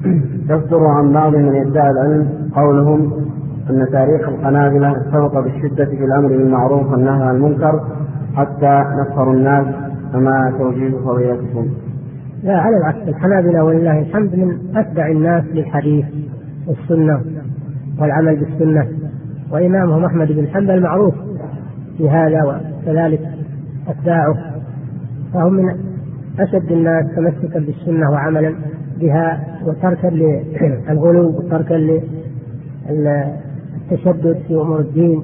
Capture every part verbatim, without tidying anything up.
يصدر عن بعض من يدعي العلم قولهم أن تاريخ الحنابلة سبق بالشدة في الأمر بالمعروف والنهي عن المنكر حتى نصروا الناس، فما توجيه فضيلتكم؟ لا، على العكس، الحنابلة ولله الحمد من أتبع الناس للحديث والسنة والعمل بالسنة، وإمامهم أحمد بن حنبل معروف في هذا وكذلك أتباعه، فهم من أشد الناس تمسكا بالسنة وعملا بها وتركا للغلو وتركا للتشدد في أمور الدين.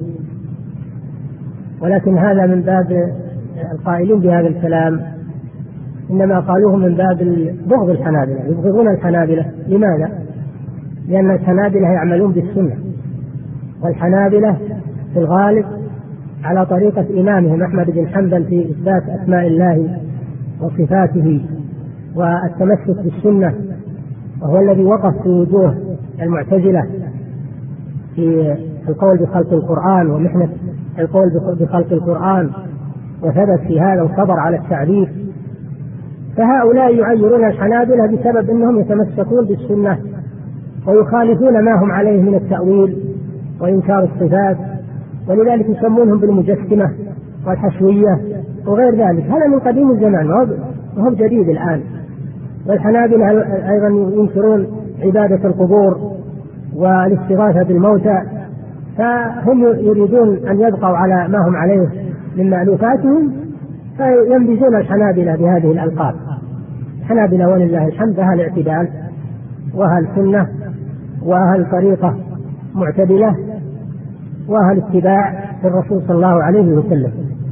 ولكن هذا من باب القائلين بهذا الكلام إنما قالوه من باب بغض الحنابلة، يبغضون الحنابلة. لماذا؟ لأن الحنابلة يعملون بالسنة، والحنابلة في الغالب على طريقة إمامهم أحمد بن حنبل في إثبات أسماء الله وصفاته والتمسك بالسنة، وهو الذي وقف في وجوه المعتزلة في القول بخلق القرآن ومحنة القول بخلق القرآن، وثبت في هذا وصبر على التعريف. فهؤلاء يعيرون الحنابلة بسبب أنهم يتمسكون بالسنة ويخالفون ما هم عليه من التأويل وإنكار الصفات، ولذلك يسمونهم بالمجسمة والحشوية وغير ذلك. هذا من قديم الزمان وهو جديد الآن. والحنابلة أيضا ينكرون عبادة القبور والاستغاثة بالموتى، فهم يريدون أن يبقوا على ما هم عليه من مألوفاتهم، فينبذون الحنابلة بهذه الألقاب. الحنابلة ولله الحمد أهل اعتدال وأهل سنة وأهل طريقة معتدلة وأهل اتباع الرسول صلى الله عليه وسلم.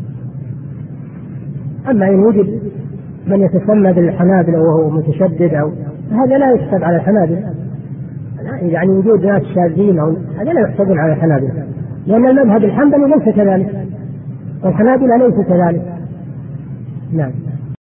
أما إن وجد من يتسمى بالحنابلة وهو متشدد أو هذا لا يحسب على الحنابلة، يعني وجود ناس شاذين أو هذا لا يحسب على الحنابلة، لأن المذهب الحنبلي ليس كذلك والحنابلة ليس كذلك. نعم.